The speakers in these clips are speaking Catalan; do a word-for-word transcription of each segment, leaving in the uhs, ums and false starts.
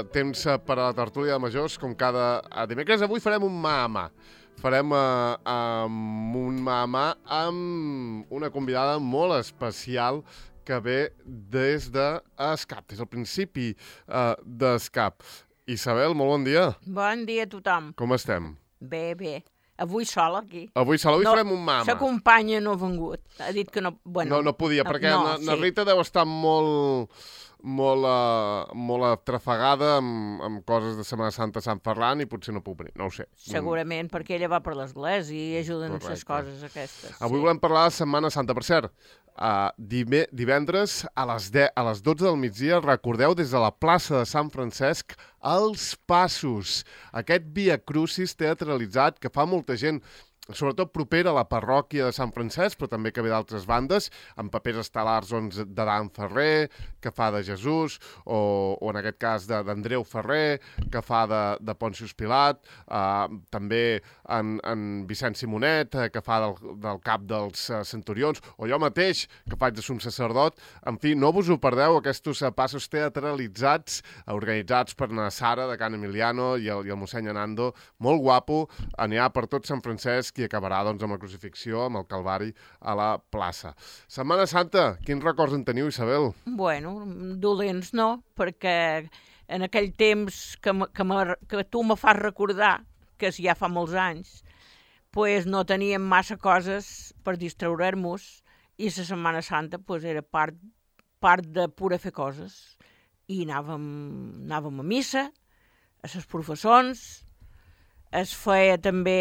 temps per a la tertúlia de majors, com cada dimecres. Avui farem un mà a mà. Farem uh, um, un mà a mà amb una convidada molt especial que ve des d'Escap, des del principi uh, d'Escap. Isabel, molt bon dia. Bon dia a tothom. Com estem? Bé, bé. Avui sol, aquí. Avui sol, avui no, farem un mà a mà. Sa companya no ha vengut. Ha dit que no... Bueno, no, no podia, no, perquè no, na, na sí. Rita deu estar molt... molt, uh, molt atrafegada amb, amb coses de Setmana Santa a Sant Ferran i potser no puc venir, no ho sé. Segurament, mm. perquè ella va per l'església i ajuda en les coses aquestes. Avui sí. volem parlar de Setmana Santa. Per cert, uh, divendres a les, deu, a les dotze del migdia, recordeu, des de la plaça de Sant Francesc, els Passos. Aquest Via Crucis teatralitzat que fa molta gent, sobretot propera a la parròquia de Sant Francesc, però també que ve d'altres bandes, amb papers estel·lars doncs, de Dan Ferrer, que fa de Jesús, o, o en aquest cas d'Andreu Ferrer, que fa de, de Pòncius Pilat, uh, també en, en Vicent Simonet, uh, que fa del, del cap dels uh, centurions, o jo mateix, que faig de som sacerdot. En fi, no vos ho perdeu, aquests uh, passos teatralitzats, uh, organitzats per na Sara de Can Emiliano i el, i el mossèn Anando, molt guapo, anirà per tot Sant Francesc i acabarà doncs, amb la crucifixió, amb el Calvari a la plaça. Setmana Santa, quins records en teniu, Isabel? Bueno, dolents no, perquè en aquell temps que, que, que tu me fas recordar, que ja fa molts anys, pues no teníem massa coses per distraure-nos i la Setmana Santa pues, era part, part de pura fer coses. I anàvem, anàvem a missa, a les professons, es feia també...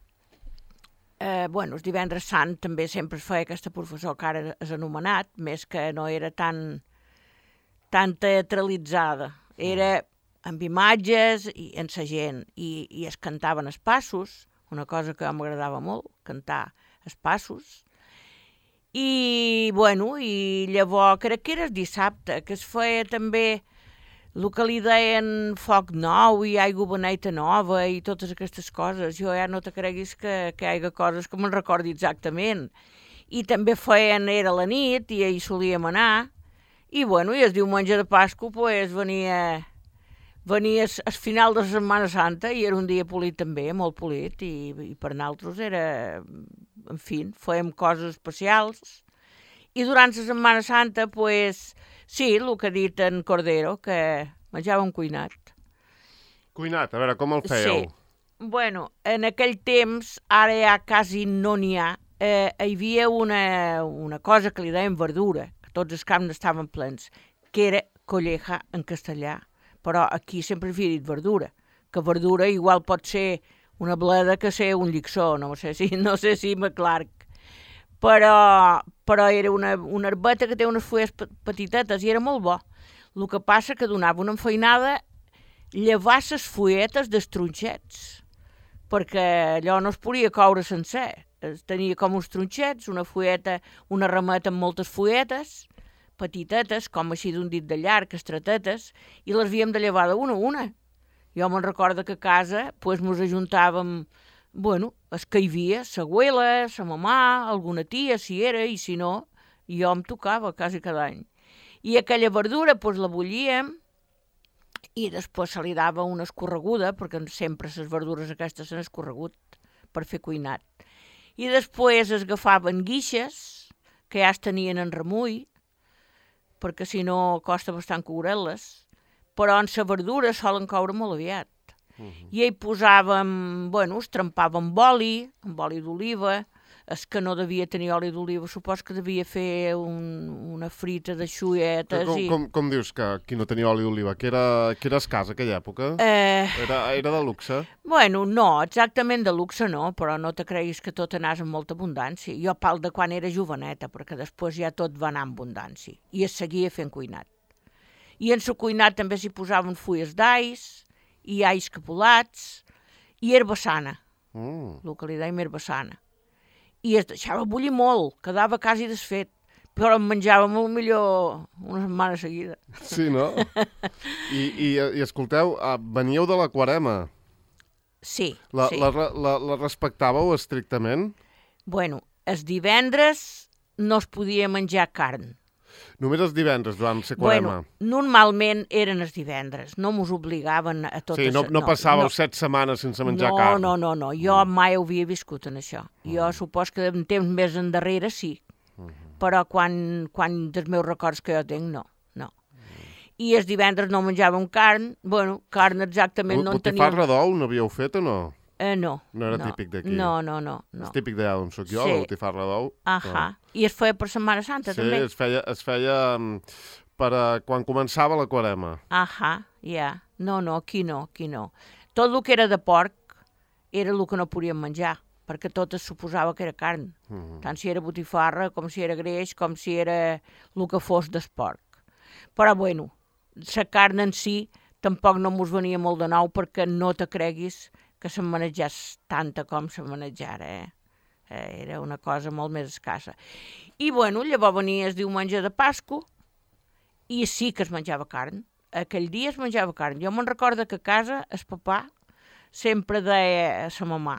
Eh, bueno, el divendres sant també sempre es feia aquesta professor que ara és anomenat, més que no era tan, tan teatralitzada. Era amb imatges i en sa gent, i, i es cantaven els passos, una cosa que m'agradava molt, cantar els passos. I, bueno, i llavors crec que era el dissabte, que es feia també el que li deien foc nou i aigua beneita nova i totes aquestes coses. Jo ja no te creguis que, que hi hagi coses que me'n recordi exactament. I també feien, era la nit, i hi solíem anar. I, bueno, i el diumenge de Pasqua, pues, venia, venia el final de la Setmana Santa i era un dia polit també, molt polit, i, i per nosaltres era, en fi, fèiem coses especials. I durant la Setmana Santa, pues, sí, el que ha dit en Cordero, que menjàvem cuinat. Cuinat, a veure, com el fèieu? Sí. Bueno, en aquell temps, ara ja quasi no n'hi ha, eh, hi havia una, una cosa que li deien verdura, que tots els camps estaven plens, que era colleja en castellà, però aquí sempre havia dit verdura, que verdura igual pot ser una bleda que ser un lliçó, no sé si, no sé si m'aclarc. Però, però era una, una herbeta que té unes fulles petitetes i era molt bo. El que passa que donava una enfeinada llevar les fulletes dels tronxets, perquè allò no es podia coure sencer. Es tenia com uns tronxets, una fulleta, una rameta amb moltes fulletes, petitetes, com així d'un dit de llarg, estretetes, i les havíem de llevar d'una a una. Jo me'n recordo que a casa pues, mos ajuntàvem... Bueno, és que hi havia sa abuela, sa mamà, alguna tia, si era, i si no, jo em tocava quasi cada any. I aquella verdura, doncs, la bullíem i després se li dava una escorreguda, perquè sempre les verdures aquestes s'han escorregut per fer cuinat. I després es agafaven guixes, que ja es tenien en remull, perquè si no costa bastant coure-les, però en la verdura solen coure molt aviat. Uh -huh. I hi posàvem, bueno, es trempava amb oli, amb oli d'oliva, és que no devia tenir oli d'oliva, supos que devia fer un, una frita de xuetes. Com, i... com, com dius que qui no tenia oli d'oliva? Que era, que era escàs aquella època? Eh... Era, era de luxe? Bueno, no, exactament de luxe no, però no te creguis que tot anàs amb molta abundància. Jo parlo de quan era joveneta, perquè després ja tot va anar amb abundància, i es seguia fent cuinat. I en el cuinat també s'hi posaven fulles d'ais, i ais capulats, i herba sana, mm. el que li dèiem herba sana. I es deixava bullir molt, quedava quasi desfet, però en menjàvem molt millor una setmana seguida. Sí, no? I, i, i escolteu, veníeu de l'Aquarema. Sí, la, sí. La, la, la respectàveu estrictament? Bueno, els divendres no es podia menjar carn. Només els divendres, durant la Bueno, quarema. normalment eren els divendres, no mos obligaven a totes... Sí, no, no passàveu set setmanes sense menjar no, carn. No, no, no, jo mai ho havia viscut en això. Jo Mm. supos que en temps més endarrere sí, Mm-hmm. però quan, quan dels meus records que jo tinc, no. no. I els divendres no menjàvem carn, bueno, carn exactament no en teníem... Botifarra d'ou no havíeu fet o no? Eh, no. No era no, típic d'aquí? No, no, no. no. És típic d'allà on soc jo, Sí. la botifarra d'ou. Ahà. I es feia per Setmana Santa, Sí, també? es feia, es feia mm, per a, quan començava la quarema. Ahà, ja. No, no, aquí no, aquí no. Tot el que era de porc era el que no podíem menjar, perquè tot es suposava que era carn. Mm. Tant si era botifarra, com si era greix, com si era el que fos d'esporc. Però, bueno, la carn en si tampoc no mos venia molt de nou perquè no te creguis que se'n manejés tanta com se manejara, eh? eh? Era una cosa molt més escassa. I, bueno, llavors venia el diumenge de Pasco i sí que es menjava carn. Aquell dia es menjava carn. Jo me'n recordo que a casa el papà sempre deia a sa mamà: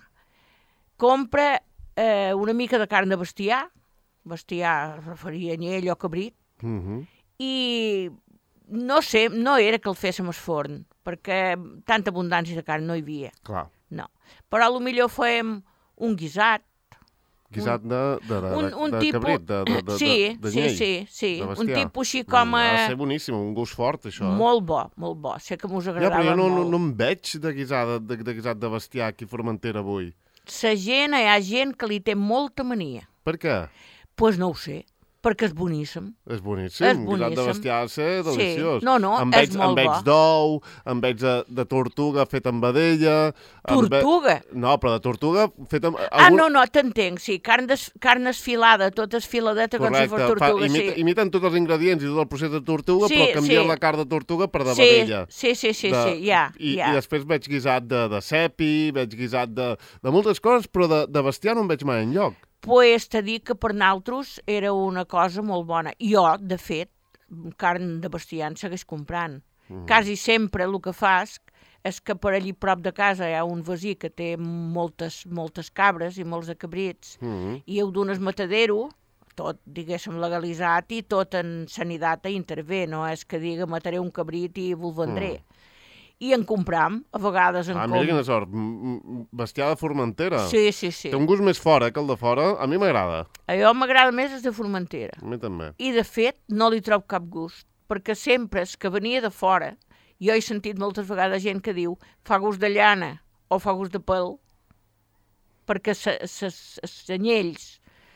compra eh, una mica de carn de bestiar, bestiar es referia a anyell o cabrit, Mm -hmm. i no sé, no era que el féssim al forn, perquè tanta abundància de carn no hi havia, Clar. no. Però a lo millor fèiem un guisat, Guisat de, de, de, un, un de tipus... cabrit, de, de, de, sí, de, de sí, nyell, sí, sí, de un bestiar. tipus així com... Mm, ha de Eh, ser boníssim, un gust fort, això. Eh? molt bo, molt bo. Sé que mos Ja, agradava però jo no, no, molt. no em veig de guisat de, de, guisat de bestiar aquí a Formentera avui. La gent, hi ha gent que li té molta mania. Per què? Doncs pues no ho sé, perquè és boníssim. És boníssim. És Guisat de boníssim. bestiar ha de ser deliciós. Sí. No, no, em és veig, molt em veig bo. d'ou, em veig de, de tortuga fet amb vedella... em ve- Tortuga? No, però de tortuga fet amb... Ah, no, no, t'entenc, sí. Carn, des, carn esfilada, tota esfiladeta com si fos Correcte, tortuga, fa, imita, sí. imiten tots els ingredients i tot el procés de tortuga, Sí, però canvien sí. la carn de tortuga per de Sí, vedella. sí, sí, sí, de, sí, ja, i, ja. I després veig guisat de, de cepi, veig guisat de, de moltes coses, però de, de bestiar no en veig mai enlloc. Pues t'he dit que per naltros era una cosa molt bona. Jo, de fet, carn de bestiar en segueix comprant. Mm. Quasi sempre el que fas és que per allí prop de casa hi ha un vecí que té moltes, moltes cabres i molts de cabrits, Mm -hmm. i ho dones matadero, tot, diguéssim, legalitzat i tot en sanitat a intervé, no és que diga mataré un cabrit i vos vendré. Mm. I en compram, a vegades en Ah, com... mira quina sort. M- m- Bestiar de Formentera. Sí, sí, sí. Té un gust més fort, eh, que el de fora. A mi m'agrada. A jo m'agrada més el de Formentera. A mi també. I, de fet, no li trobo cap gust, perquè sempre és que venia de fora, jo he sentit moltes vegades gent que diu fa gust de llana o fa gust de pèl, perquè els anyells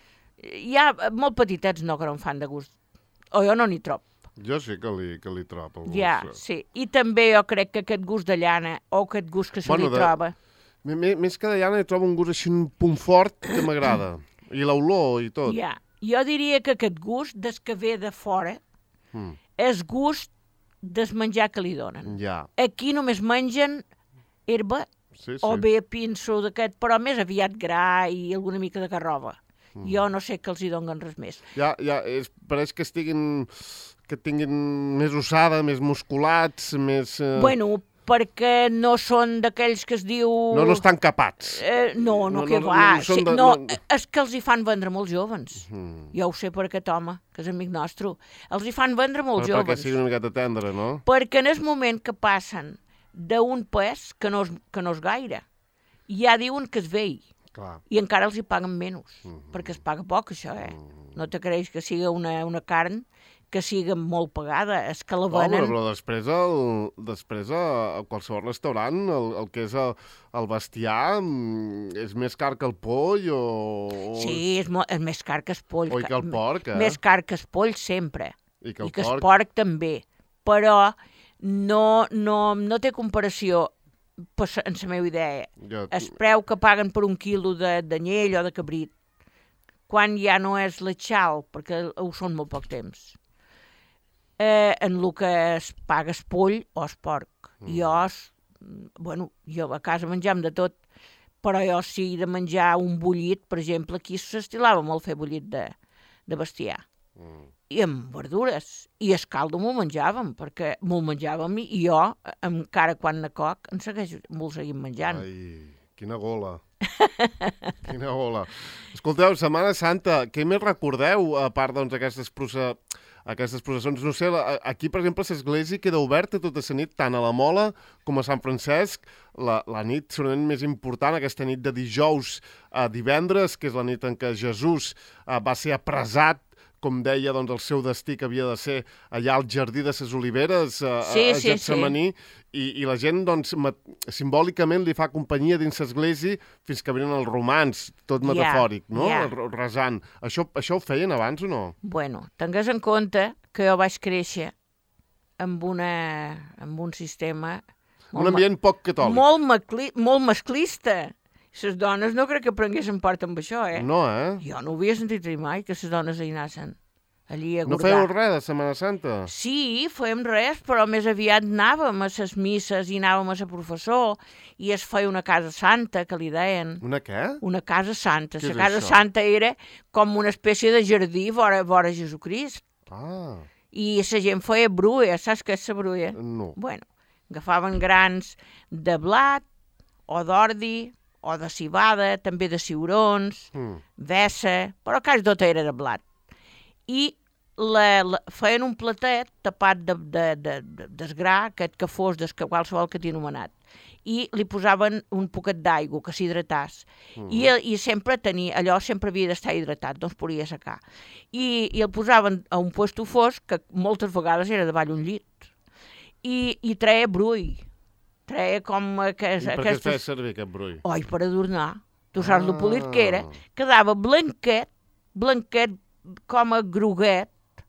hi ha molt petitets no que no en fan de gust, o jo no n'hi trobo. Jo sí que li, que li trobo. el Ja, gust. sí. I també jo crec que aquest gust de llana o aquest gust que se Bueno, li de- troba... M- m- Més que de llana hi trobo un gust així, un punt fort que m'agrada. I l'olor i tot. Ja. Jo diria que aquest gust, des que ve de fora, Mm. és gust del menjar que li donen. Ja, Aquí només mengen herba sí, sí. o bé pinso d'aquest, però més aviat gra i alguna mica de garrova. Mm. Jo no sé que els hi donen res més. Ja, ja és, pareix que estiguin... que tinguin més ossada, més musculats, més... Eh... Bueno, perquè no són d'aquells que es diu... No, no estan capats. Eh, no, no, No, que no, va. no són Sí, de- no, no- és que els hi fan vendre molt jovens. Mm. Jo ho sé per aquest home, que és amic nostre. Els hi fan vendre molt Per, perquè jovens. sigui una miqueta tendre, no? Perquè en el moment que passen d'un pes que no és, que no és gaire, ja diuen que és vell. Clar. I encara els hi paguen menys, Mm -hmm. perquè es paga poc, això, eh? No te creus que sigui una, una carn que sigui molt pagada, és que la Oh, venen... però, però després, el, després a, a qualsevol restaurant el, el que és el, el bestiar mm, és més car que el poll o... o- Sí, és, mo- és més car que el poll. O i que el porc, eh? Més car que el poll, sempre. I que el I que el porc... porc també. Però no, no, no té comparació, pues, en la meva idea. Jo, El preu que paguen per un quilo de- d'anyell o de cabrit, quan ja no és l'atxal, perquè ho són molt poc temps, eh, en el que es paga es poll o es porc. Mm. Jo, es- bueno, jo a casa menjam de tot, però jo sí de menjar un bullit, per exemple, aquí s'estilava molt fer bullit de, de bestiar. Mm. I amb verdures. I el caldo me'l menjàvem, perquè me'l menjàvem i jo, encara quan de coc, en segueix, me'l seguim menjant. Ai, quina gola. Quina gola. Escolteu, Setmana Santa, què més recordeu, a part doncs, aquestes proce... aquestes processons. No sé, aquí, per exemple, l'església queda oberta tota la nit, tant a la Mola com a Sant Francesc. La, la nit segurament més important, aquesta nit de dijous a divendres, que és la nit en què Jesús uh, va ser apressat, com deia, doncs, el seu destí que havia de ser allà al Jardí de les Oliveres, a, sí, a sí, Getsemaní, sí. i, i la gent, doncs, simbòlicament li fa companyia dins l'església fins que venen els romans, tot metafòric, yeah, no? Yeah. Resant. Això, això ho feien abans o no? Bueno, tingues en compte que jo vaig créixer amb, una, amb un sistema... Un ambient poc catòlic. Molt, macli, molt masclista. Les dones no crec que prenguessin part amb això, eh? No, eh? Jo no ho havia sentit dir mai, que les dones hi anassen. Allí a no fèieu res de Setmana Santa? Sí, fèiem res, però més aviat anàvem a les misses i anàvem a ser professor i es feia una casa santa, que li deien. Una què? Una casa santa. Què La casa això? santa era com una espècie de jardí vora, vora Jesucrist. Ah. I la gent feia bruia. Saps què és la bruia? No. Bueno, agafaven grans de blat o d'ordi, o de cibada, també de ciurons, mm. vessa, però quasi tot era de blat. I la, la, feien un platet tapat de, de, de, de, d'esgrà, aquest que fos, des que qualsevol que t'he anomenat, i li posaven un poquet d'aigua, que s'hidratàs. Mm. I, I sempre tenia, allò sempre havia d'estar hidratat, no es podia secar. I, i el posaven a un puesto fosc, que moltes vegades era davall un llit, i, i treia brull. Treia com... Que, I per aquestes... què es feia servir aquest brull? Oi, per adornar. Tu saps ah. lo polit que era. Ah. Quedava blanquet, blanquet com a groguet,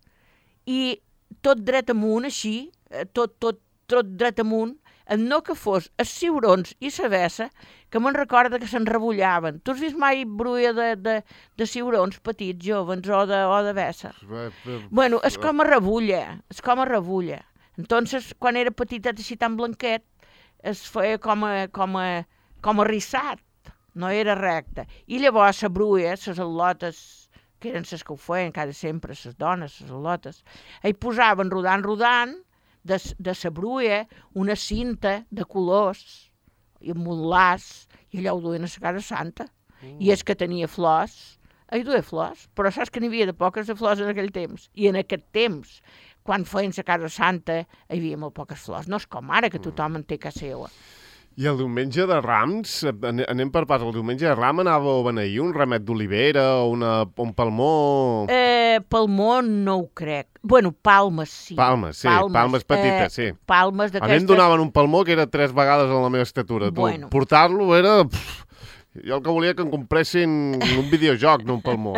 i tot dret amunt, així, tot, tot, tot dret amunt, no que fos els ciurons i la vessa, que me'n recorda que se'n rebullaven. Tu has vist mai brulla de, de, de ciurons petits, joves, o de, o de vessa? Bueno, és com a rebulla, és com a rebulla. Entonces, quan era petitet així tan blanquet, es feia com a, com a, com a rissat, no era recte. I llavors la bruia, les al·lotes, que eren les que ho feien quasi sempre, les dones, les al·lotes, hi posaven rodant, rodant, de, de la bruia, una cinta de colors, i amb un laç, i allò ho duien a la casa santa. Mm. I és que tenia flors, hi duia flors, però saps que n'hi havia de poques de flors en aquell temps. I en aquest temps, quan feien la casa santa, hi havia molt poques flors. No és com ara, que tothom en té casa seva. I el diumenge de Rams, anem per pas, el diumenge de Ram anava a beneir un ramet d'olivera o una, un palmó... Eh, palmó no ho crec. Bueno, palmes sí. Palmes, sí, palmes, palmes petites, eh, sí. Palmes d'aquestes... A mi em donaven un palmó que era tres vegades en la meva estatura. Bueno. Portar-lo era... Pff, jo el que volia que em compressin un videojoc, no un palmó.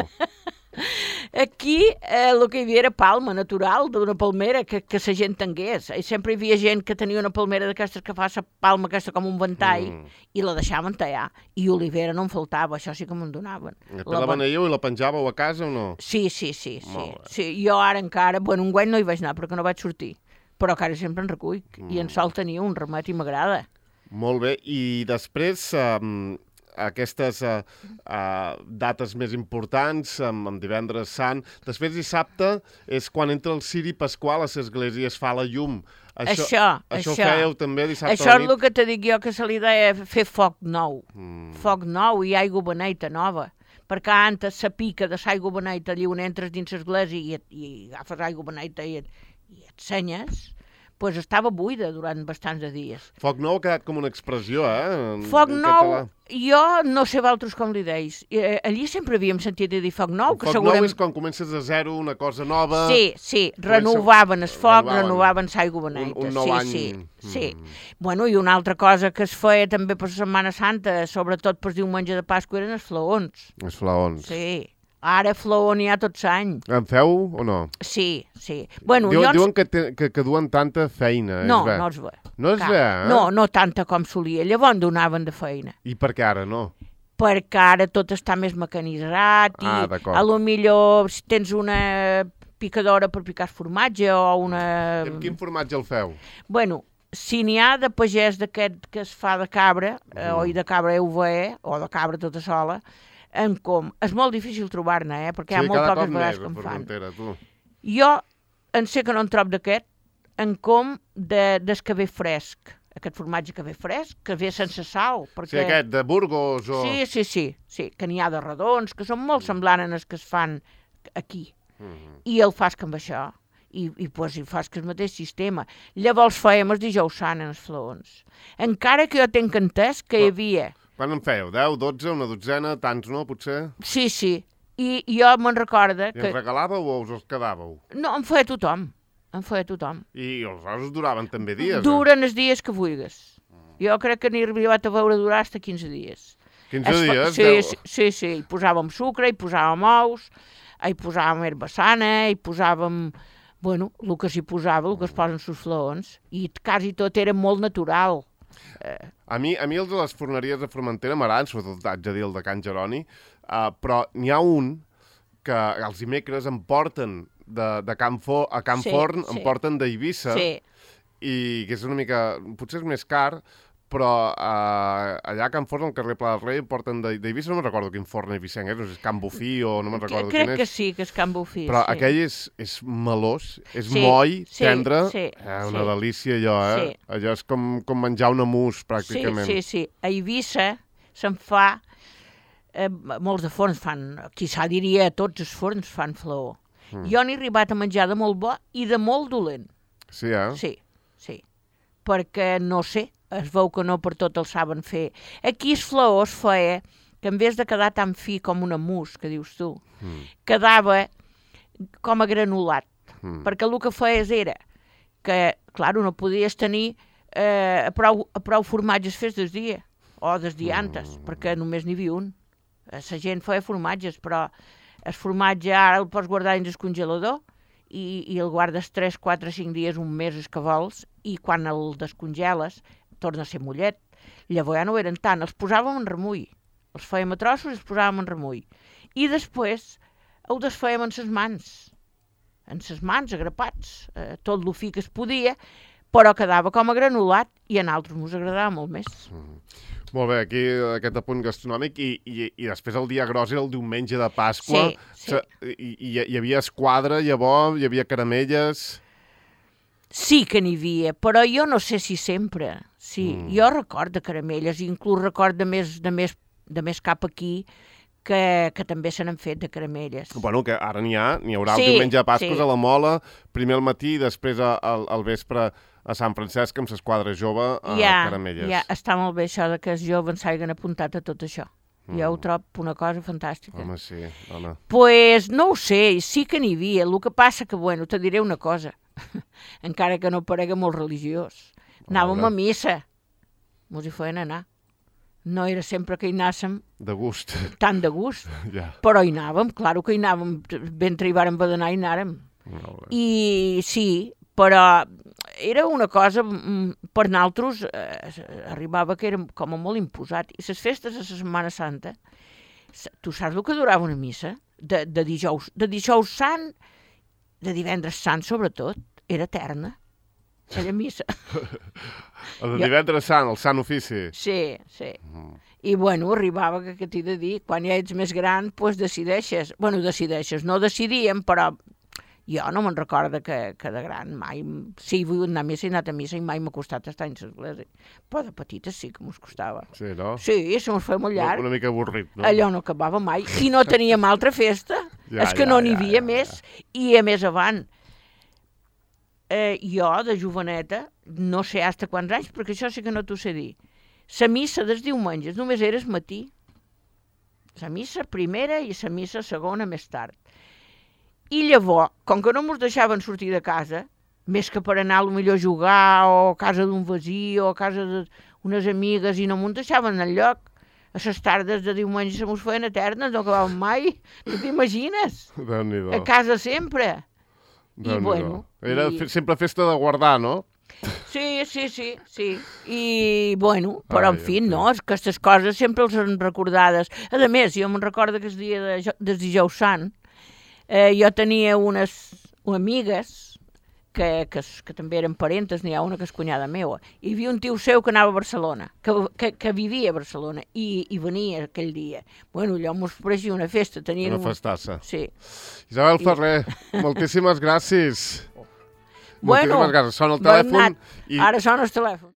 Aquí eh, el que hi havia era palma natural d'una palmera que, que la gent tingués. I sempre hi havia gent que tenia una palmera d'aquestes que fa la palma aquesta com un ventall mm. i la deixaven tallar. I olivera no en faltava, això sí que me'n donaven. I la, la beneieu i la penjàveu a casa o no? Sí, sí, sí. sí, sí. Jo ara encara, bueno, un guany no hi vaig anar perquè no vaig sortir, però encara sempre en recull. Mm. I en Sol tenia un ramet i m'agrada. Molt bé, i després... Um... aquestes uh, uh, dates més importants, amb, amb divendres sant. Després dissabte és quan entra el ciri pasqual a l'església, es fa la llum. Això, això, això. això. Ho fèieu també dissabte això a la nit? Això és el que te dic jo, que se li deia fer foc nou. Mm. Foc nou i aigua beneita nova. Perquè antes la pica de l'aigua beneita, allà on entres dins l'església i, i agafes aigua beneita i, i et senyes, pues estava buida durant bastants de dies. Foc nou ha quedat com una expressió, eh? En, foc en nou, català. Jo no sé vosaltres com li deis. Eh, allí sempre havíem sentit dir foc nou. Que foc segurament... nou és quan comences de zero, una cosa nova... Sí, sí, renovaven el foc, renovaven l'aigua beneita. Un, un nou sí, any... Sí, mm. sí. Bueno, i una altra cosa que es feia també per la Setmana Santa, sobretot per diumenge de Pasqua, eren els flaons. Els flaons. Sí. Ara flaó n'hi ha tot l'any. En feu o no? Sí, sí. Bueno, Diu, jo diuen que, te, que, que duen tanta feina. No, és no és bé. No és bé, eh? No, no tanta com solia. Llavors donaven de feina. I per què ara no? Perquè ara tot està més mecanitzat i ah, a lo millor si tens una picadora per picar formatge o una... I amb quin formatge el feu? Bueno, si n'hi ha de pagès d'aquest que es fa de cabra, mm. eh, o de cabra E V E, o de cabra tota sola, en com. És molt difícil trobar-ne, eh? Perquè sí, hi ha molt poques vegades que en fan. Frontera, tu. Jo en sé que no en trob d'aquest, en com de, des que ve fresc. Aquest formatge que ve fresc, que ve sense sal. Perquè... Sí, aquest de Burgos o... Sí, sí, sí, sí, que n'hi ha de redons, que són molt semblants als que es fan aquí. Mm-hmm. I el fas amb això. i, i, pues, i fas que el mateix sistema. Llavors fèiem els dijous sant en els flaons. Encara que jo tenc entès que hi havia... Quan en fèieu? deu, dotze, una dotzena, tants, no, potser? Sí, sí. I jo me'n recorda I que... ens regalàveu o us els quedàveu? No, em feia tothom. Em feia tothom. I els rosos duraven també dies, eh? Duren els dies que vulguis. Jo crec que n'he arribat a veure durar fins quinze dies. quinze Es fa- dies? Sí, deu- sí, sí, sí. Hi posàvem sucre, hi posàvem ous, hi posàvem herbassana, hi posàvem... Bueno, el que s'hi posava, el que es posen sus flaons. I quasi tot era molt natural. A mi, a mi els de les forneries de Formentera m'agraden, sobretot haig de dir el de Can Jeroni, uh, però n'hi ha un que els dimecres em porten de, de Can Fo, a Can Sí, Forn, em sí. porten d'Eivissa, Sí, i que és una mica... potser és més car, però uh, allà a Can Forn, al carrer Pla del Rei, em porten de- d'Eivissa, no me'n recordo quin forn eivissenc és, no sé si és Can Bufí o no me'n recordo crec quin que és. sí, que és Can Bufí. Però sí. aquell és, és melós, és Sí, moll, sí, tendre, sí, eh, una sí. delícia allò, eh? Sí. Allò és com, com menjar una mousse, Sí, pràcticament. sí, sí. A Eivissa se'n fa... Eh, molts de forns fan... Quizà diria tots els forns fan flaó. Mm. Jo n'he arribat a menjar de molt bo i de molt dolent. Sí, eh? Sí, sí. Perquè, no sé, es veu que no per tot el saben fer. Aquí el flaó es feia que en vez de quedar tan fi com una mousse, que dius tu, Mm. quedava com a granulat. Mm. Perquè el que feies era que, clar, no podies tenir eh, prou, prou formatges fets des dia, o des diantes, mm. perquè només n'hi havia un. La gent feia formatges, però el formatge ara el pots guardar dins el congelador i, i el guardes tres, quatre, cinc dies, un mes, els que vols, i quan el descongeles torna a ser mollet. Llavors ja no ho eren tant, els posàvem en remull. Els fèiem a trossos i els posàvem en remull. I després ho desfèiem en ses mans, en ses mans, agrapats, eh, tot el fi que es podia, però quedava com a granulat i a nosaltres ens agradava molt més. Molt bé, aquí aquest apunt gastronòmic i, i, i després el dia gros era el diumenge de Pasqua. Sí, sí. Se- I, i hi havia esquadra, llavors, hi havia caramelles... Sí que n'hi havia, però jo no sé si sempre. Sí, mm. jo record de caramelles, inclús record de més, de més, de més cap aquí, que, que també se n'han fet de caramelles. Bueno, que ara n'hi ha, n'hi haurà Sí, el diumenge de Pasqua sí. a la Mola, primer al matí i després a- al, al vespre a Sant Francesc amb l'esquadra jove a ja, caramelles. ja, està molt bé això de que els joves s'hagin apuntat a tot això. Mm. Jo ho trobo una cosa fantàstica. Home, sí, dona. Pues no ho sé, sí que n'hi havia. El que passa que, bueno, te diré una cosa, encara que no parega molt religiós. Anàvem veure. a missa, mos hi feien anar. No era sempre que hi anàssim De gust. tan de gust, ja. però hi anàvem, clar que hi anàvem, mentre hi vàrem d'anar hi anàrem. Molt bé. I sí, però era una cosa, mm, per nosaltres, eh, arribava que era com a molt imposat. I les festes de la Setmana Santa, s- tu saps el que durava una missa? De, de, dijous, de dijous sant, de divendres sant sobretot, era eterna, aquella missa. El de Jo- divendres sant, el sant ofici. Sí, sí. I, bueno, arribava que, que t'he de dir, quan ja ets més gran, doncs decideixes. Bueno, decideixes, no decidíem, però jo no me'n recordo que, que de gran mai... Sí, he volgut anar a missa, he anat a missa i mai m'ha costat estar en l'església. Però de petites sí que mos costava. Sí, no? Sí, se mos feia molt llarg. Una mica avorrit, no? Allò no acabava mai. I no teníem altra festa. Ja, És que ja, no n'hi ja, havia ja, més. I a més avant, eh, jo, de joveneta, no sé hasta quants anys, perquè això sí que no t'ho sé dir, la missa dels diumenges només era el matí. La missa primera i la missa segona més tard. I llavors, com que no mos deixaven sortir de casa, més que per anar potser a jugar o a casa d'un veí o a casa d'unes amigues i no mos deixaven enlloc, a les tardes de diumenge se mos feien eternes, no acabaven mai, no t'imagines? Déu-n'hi-do. A casa sempre. I Déu-n'hi-do. bueno, Era i- fe- sempre festa de guardar, no? Sí, sí, sí, sí. I, bueno, però Ai, en fi, en fi. no, és que aquestes coses sempre els han recordades. A més, jo me'n recordo que el dia de, jo- del dijous sant, eh, jo tenia unes amigues que, que, s- que també eren parentes, n'hi ha una que és cunyada meua. Hi havia un tio seu que anava a Barcelona, que, que, que vivia a Barcelona, i, i venia aquell dia. Bueno, allò mos pareixia una festa. Tenien Una un- festassa. Sí. Isabel Ferrer, moltíssimes gràcies. Bueno, Moltíssimes gràcies. Sona el Bernat, telèfon i... ara sona el telèfon.